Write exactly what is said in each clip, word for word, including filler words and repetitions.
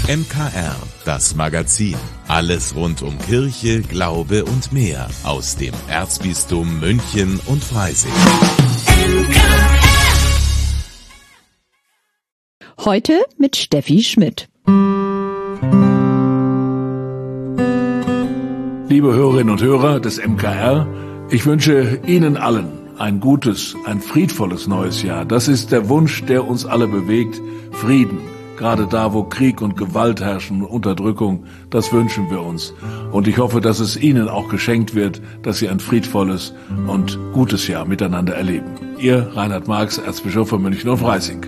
M K R, das Magazin. Alles rund um Kirche, Glaube und mehr aus dem Erzbistum München und Freising. Heute mit Steffi Schmidt. Liebe Hörerinnen und Hörer des M K R, ich wünsche Ihnen allen ein gutes, ein friedvolles neues Jahr. Das ist der Wunsch, der uns alle bewegt. Frieden, gerade da, wo Krieg und Gewalt herrschen, Unterdrückung, das wünschen wir uns. Und ich hoffe, dass es Ihnen auch geschenkt wird, dass Sie ein friedvolles und gutes Jahr miteinander erleben. Ihr Reinhard Marx, Erzbischof von München und Freising.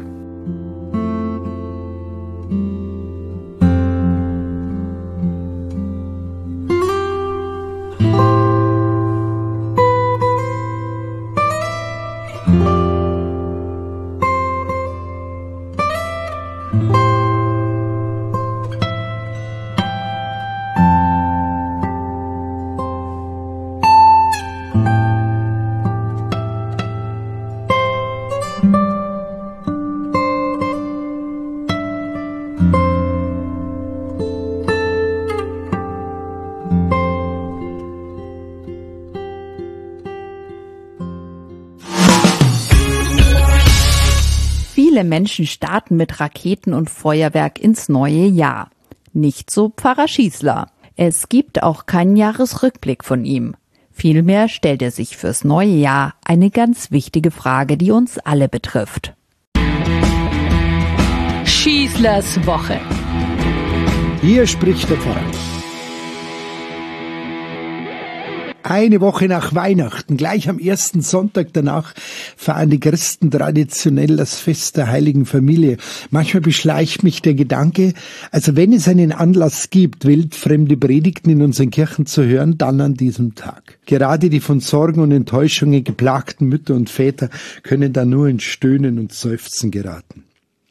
Viele Menschen starten mit Raketen und Feuerwerk ins neue Jahr. Nicht so Pfarrer Schießler. Es gibt auch keinen Jahresrückblick von ihm. Vielmehr stellt er sich fürs neue Jahr eine ganz wichtige Frage, die uns alle betrifft. Schießlers Woche. Hier spricht der Pfarrer. Eine Woche nach Weihnachten, gleich am ersten Sonntag danach, feiern die Christen traditionell das Fest der Heiligen Familie. Manchmal beschleicht mich der Gedanke, also wenn es einen Anlass gibt, wildfremde Predigten in unseren Kirchen zu hören, dann an diesem Tag. Gerade die von Sorgen und Enttäuschungen geplagten Mütter und Väter können da nur in Stöhnen und Seufzen geraten.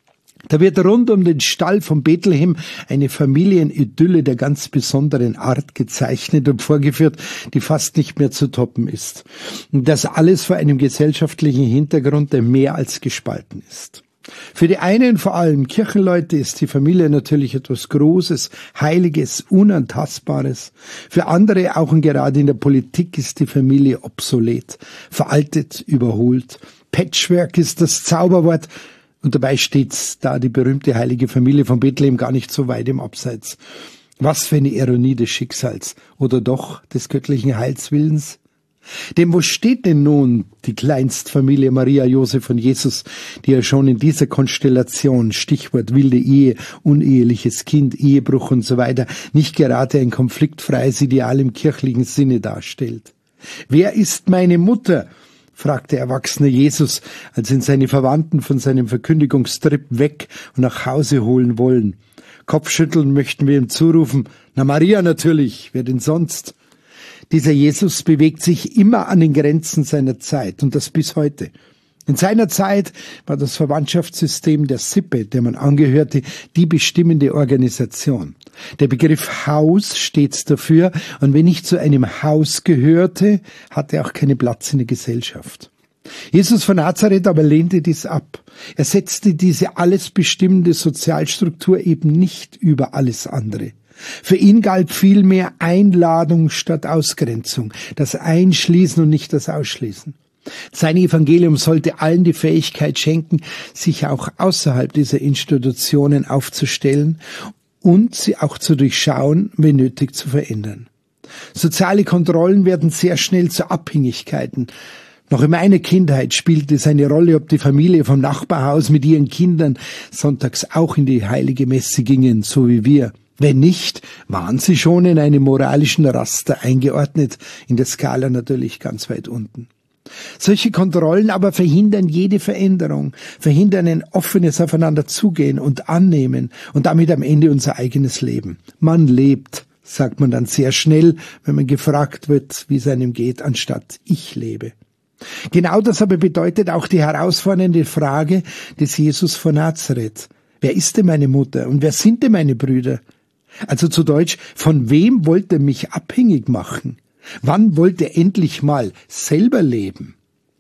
Da wird rund um den Stall von Bethlehem eine Familienidylle der ganz besonderen Art gezeichnet und vorgeführt, die fast nicht mehr zu toppen ist. Und das alles vor einem gesellschaftlichen Hintergrund, der mehr als gespalten ist. Für die einen, vor allem Kirchenleute, ist die Familie natürlich etwas Großes, Heiliges, Unantastbares. Für andere, auch und gerade in der Politik, ist die Familie obsolet, veraltet, überholt. Patchwork ist das Zauberwort. Und dabei steht da die berühmte heilige Familie von Bethlehem gar nicht so weit im Abseits. Was für eine Ironie des Schicksals oder doch des göttlichen Heilswillens? Denn wo steht denn nun die Kleinstfamilie Maria, Josef und Jesus, die ja schon in dieser Konstellation, Stichwort wilde Ehe, uneheliches Kind, Ehebruch und so weiter, nicht gerade ein konfliktfreies Ideal im kirchlichen Sinne darstellt? Wer ist meine Mutter? Fragt der erwachsene Jesus, als ihn seine Verwandten von seinem Verkündigungstrip weg und nach Hause holen wollen. Kopfschütteln möchten wir ihm zurufen, na Maria natürlich, wer denn sonst? Dieser Jesus bewegt sich immer an den Grenzen seiner Zeit und das bis heute. In seiner Zeit war das Verwandtschaftssystem der Sippe, der man angehörte, die bestimmende Organisation. Der Begriff Haus steht dafür, und wenn ich zu einem Haus gehörte, hatte er auch keinen Platz in der Gesellschaft. Jesus von Nazareth aber lehnte dies ab. Er setzte diese alles bestimmende Sozialstruktur eben nicht über alles andere. Für ihn galt vielmehr Einladung statt Ausgrenzung, das Einschließen und nicht das Ausschließen. Sein Evangelium sollte allen die Fähigkeit schenken, sich auch außerhalb dieser Institutionen aufzustellen und sie auch zu durchschauen, wenn nötig zu verändern. Soziale Kontrollen werden sehr schnell zu Abhängigkeiten. Noch in meiner Kindheit spielte es eine Rolle, ob die Familie vom Nachbarhaus mit ihren Kindern sonntags auch in die heilige Messe gingen, so wie wir. Wenn nicht, waren sie schon in einem moralischen Raster eingeordnet, in der Skala natürlich ganz weit unten. Solche Kontrollen aber verhindern jede Veränderung, verhindern ein offenes Aufeinanderzugehen und Annehmen und damit am Ende unser eigenes Leben. Man lebt, sagt man dann sehr schnell, wenn man gefragt wird, wie es einem geht, anstatt ich lebe. Genau das aber bedeutet auch die herausfordernde Frage des Jesus von Nazareth. Wer ist denn meine Mutter und wer sind denn meine Brüder? Also zu Deutsch, von wem wollt ihr mich abhängig machen? Wann wollt ihr endlich mal selber leben?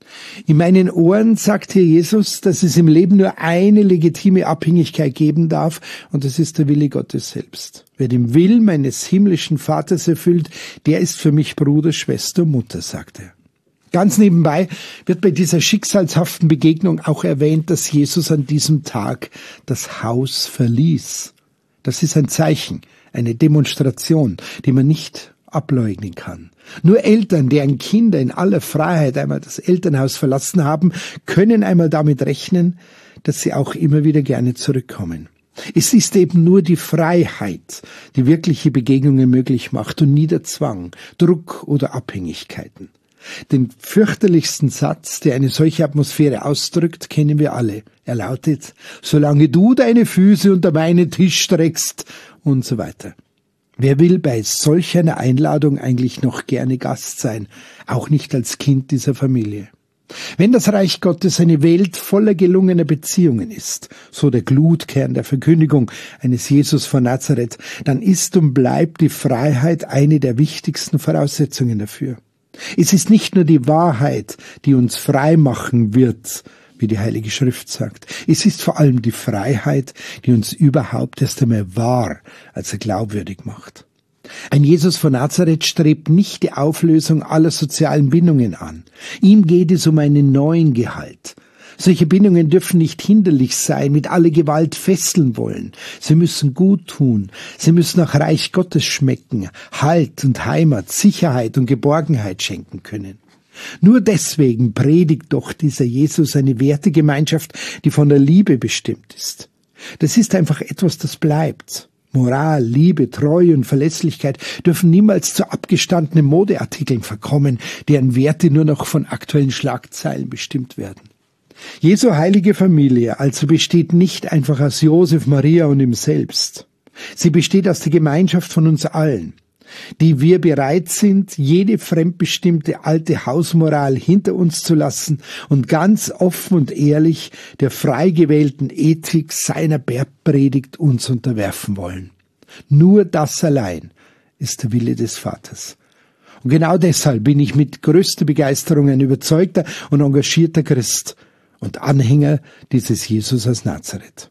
In meinen Ohren sagt hier Jesus, dass es im Leben nur eine legitime Abhängigkeit geben darf, und das ist der Wille Gottes selbst. Wer den Willen meines himmlischen Vaters erfüllt, der ist für mich Bruder, Schwester und Mutter, sagt er. Ganz nebenbei wird bei dieser schicksalshaften Begegnung auch erwähnt, dass Jesus an diesem Tag das Haus verließ. Das ist ein Zeichen, eine Demonstration, die man nicht ableugnen kann. Nur Eltern, deren Kinder in aller Freiheit einmal das Elternhaus verlassen haben, können einmal damit rechnen, dass sie auch immer wieder gerne zurückkommen. Es ist eben nur die Freiheit, die wirkliche Begegnungen möglich macht und nie der Zwang, Druck oder Abhängigkeiten. Den fürchterlichsten Satz, der eine solche Atmosphäre ausdrückt, kennen wir alle. Er lautet: Solange du deine Füße unter meinen Tisch streckst und so weiter. Wer will bei solch einer Einladung eigentlich noch gerne Gast sein, auch nicht als Kind dieser Familie? Wenn das Reich Gottes eine Welt voller gelungener Beziehungen ist, so der Glutkern der Verkündigung eines Jesus von Nazareth, dann ist und bleibt die Freiheit eine der wichtigsten Voraussetzungen dafür. Es ist nicht nur die Wahrheit, die uns frei machen wird, wie die Heilige Schrift sagt. Es ist vor allem die Freiheit, die uns überhaupt erst einmal wahr, also glaubwürdig macht. Ein Jesus von Nazareth strebt nicht die Auflösung aller sozialen Bindungen an. Ihm geht es um einen neuen Gehalt. Solche Bindungen dürfen nicht hinderlich sein, mit aller Gewalt fesseln wollen. Sie müssen gut tun. Sie müssen nach Reich Gottes schmecken, Halt und Heimat, Sicherheit und Geborgenheit schenken können. Nur deswegen predigt doch dieser Jesus eine Wertegemeinschaft, die von der Liebe bestimmt ist. Das ist einfach etwas, das bleibt. Moral, Liebe, Treue und Verlässlichkeit dürfen niemals zu abgestandenen Modeartikeln verkommen, deren Werte nur noch von aktuellen Schlagzeilen bestimmt werden. Jesu heilige Familie also besteht nicht einfach aus Josef, Maria und ihm selbst. Sie besteht aus der Gemeinschaft von uns allen, die wir bereit sind, jede fremdbestimmte alte Hausmoral hinter uns zu lassen und ganz offen und ehrlich der frei gewählten Ethik seiner Bergpredigt uns unterwerfen wollen. Nur das allein ist der Wille des Vaters. Und genau deshalb bin ich mit größter Begeisterung ein überzeugter und engagierter Christ und Anhänger dieses Jesus aus Nazareth.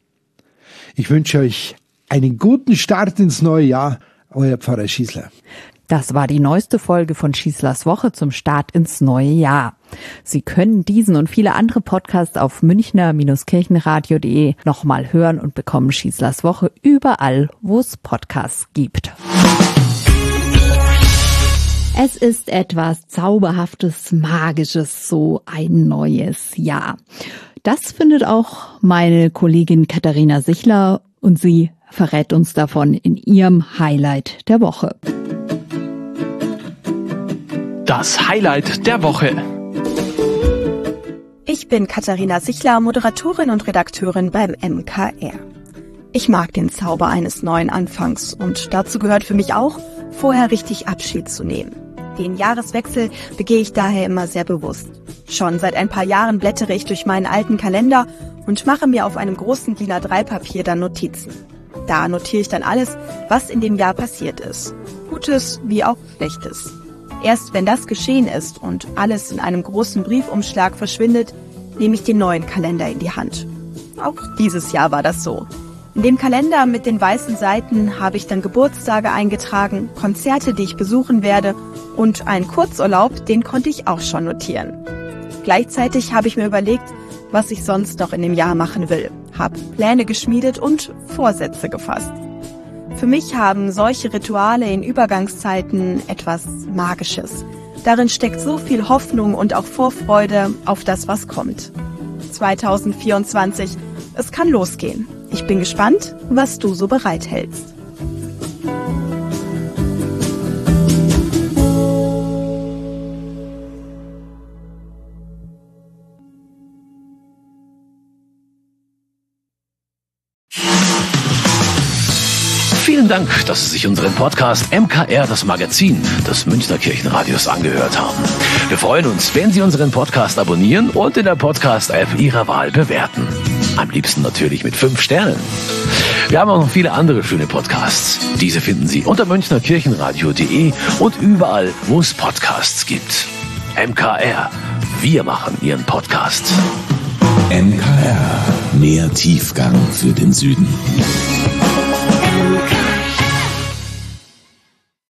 Ich wünsche euch einen guten Start ins neue Jahr. Euer Pfarrer Schießler. Das war die neueste Folge von Schießlers Woche zum Start ins neue Jahr. Sie können diesen und viele andere Podcasts auf münchner Kirchenradio punkt de nochmal hören und bekommen Schießlers Woche überall, wo es Podcasts gibt. Es ist etwas Zauberhaftes, Magisches, so ein neues Jahr. Das findet auch meine Kollegin Katharina Sichler, und sie verrät uns davon in ihrem Highlight der Woche. Das Highlight der Woche. Ich bin Katharina Sichler, Moderatorin und Redakteurin beim M K R. Ich mag den Zauber eines neuen Anfangs und dazu gehört für mich auch, vorher richtig Abschied zu nehmen. Den Jahreswechsel begehe ich daher immer sehr bewusst. Schon seit ein paar Jahren blättere ich durch meinen alten Kalender und mache mir auf einem großen D I N A drei Papier dann Notizen. Da notiere ich dann alles, was in dem Jahr passiert ist. Gutes wie auch Schlechtes. Erst wenn das geschehen ist und alles in einem großen Briefumschlag verschwindet, nehme ich den neuen Kalender in die Hand. Auch dieses Jahr war das so. In dem Kalender mit den weißen Seiten habe ich dann Geburtstage eingetragen, Konzerte, die ich besuchen werde, und einen Kurzurlaub, den konnte ich auch schon notieren. Gleichzeitig habe ich mir überlegt, was ich sonst noch in dem Jahr machen will, habe Pläne geschmiedet und Vorsätze gefasst. Für mich haben solche Rituale in Übergangszeiten etwas Magisches. Darin steckt so viel Hoffnung und auch Vorfreude auf das, was kommt. zwanzig vierundzwanzig, es kann losgehen. Ich bin gespannt, was du so bereithältst. Vielen Dank, dass Sie sich unseren Podcast M K R, das Magazin des Münchner Kirchenradios, angehört haben. Wir freuen uns, wenn Sie unseren Podcast abonnieren und in der Podcast-App Ihrer Wahl bewerten. Am liebsten natürlich mit fünf Sternen. Wir haben auch noch viele andere schöne Podcasts. Diese finden Sie unter münchner Kirchenradio punkt de und überall, wo es Podcasts gibt. M K R, Wir machen Ihren Podcast. M K R, mehr Tiefgang für den Süden.